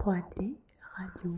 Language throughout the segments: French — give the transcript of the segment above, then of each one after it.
3D Radio.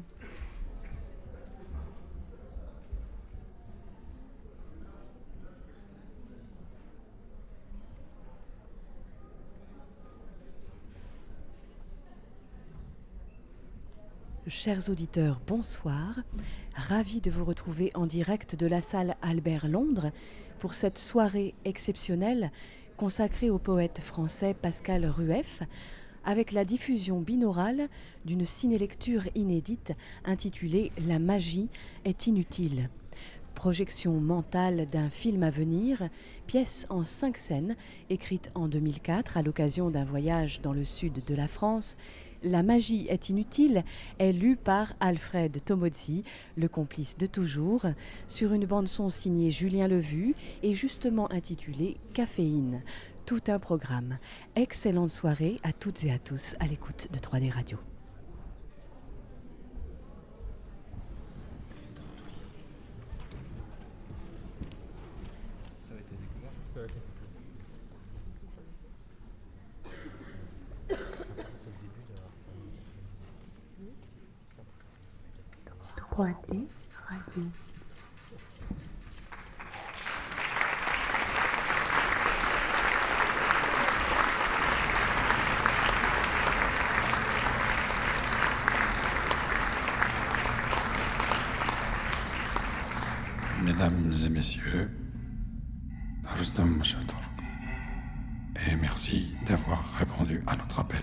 Chers auditeurs, bonsoir. Ravi de vous retrouver en direct de la salle Albert Londres pour cette soirée exceptionnelle consacrée au poète français Pascal Rueff, avec la diffusion binaurale d'une ciné-lecture inédite intitulée « La magie est inutile ». Projection mentale d'un film à venir, pièce en 5 scènes, écrite en 2004 à l'occasion d'un voyage dans le sud de la France. La magie est inutile est lue par Alfred Tomozzi, le complice de toujours, sur une bande-son signée Julien Levu et justement intitulée Caféine. Tout un programme. Excellente soirée à toutes et à tous à l'écoute de 3D Radio. D Radio. Mesdames et messieurs, et merci d'avoir répondu à notre appel.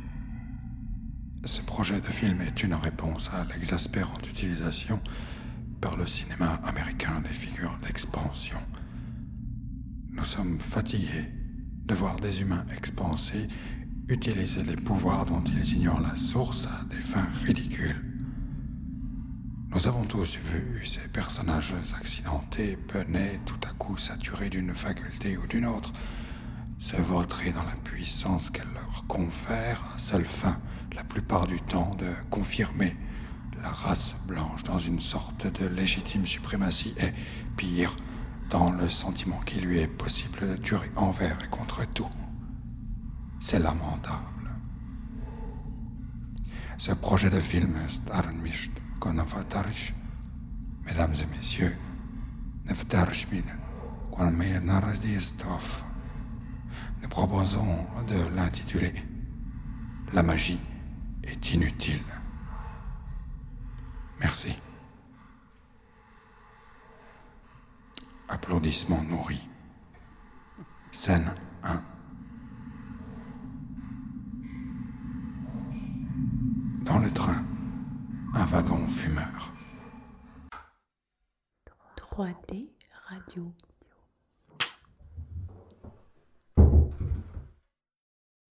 Ce projet de film est une réponse à l'exaspérante utilisation par le cinéma américain des figures d'expansion. Nous sommes fatigués de voir des humains expansés utiliser des pouvoirs dont ils ignorent la source à des fins ridicules. Nous avons tous vu ces personnages accidentés, penés, tout à coup saturés d'une faculté ou d'une autre, se vautrer dans la puissance qu'elle leur confère à seule fin, la plupart du temps, de confirmer la race blanche dans une sorte de légitime suprématie et, pire, dans le sentiment qu'il lui est possible de durer envers et contre tout. C'est lamentable. Ce projet de film, mesdames et messieurs, nous proposons de l'intituler « La magie est inutile ». Merci. Applaudissements nourris. Scène 1. Dans le train, un wagon fumeur. 3D Radio.